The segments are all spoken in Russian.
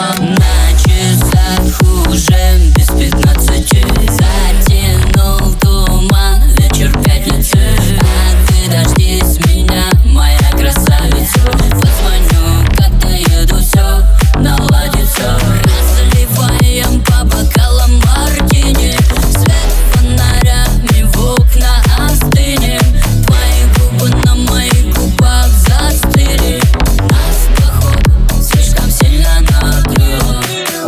На часах уже без 15. Затянул туман, вечер пятницы. А ты дождись меня, моя красавица. Позвоню, когда еду, все наладится. Разливаем по бокалам мартини. Свет фонарями в окна остынем. Твои губы на моих губах застыли. Нас, походу, слишком сильно накрыло.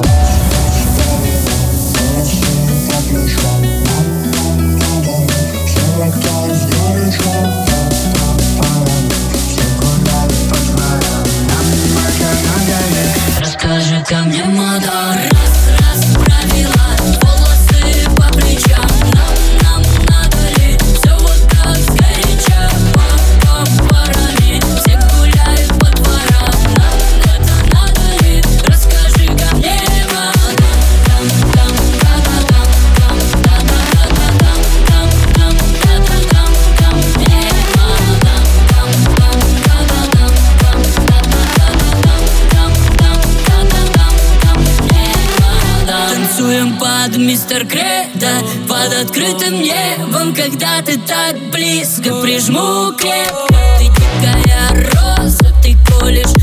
Расскажи-ка мне, мода. Раз правила, волосы по плечам. Нам надо ли все вот так сгоряча? По парами все гуляют по дворам. Нам это надо ли? Расскажи-ка мне, мода. Танцуем под мистер Кредо, под открытым небом. Когда ты так близко, прижму крепко. Ты дикая роза, ты колешь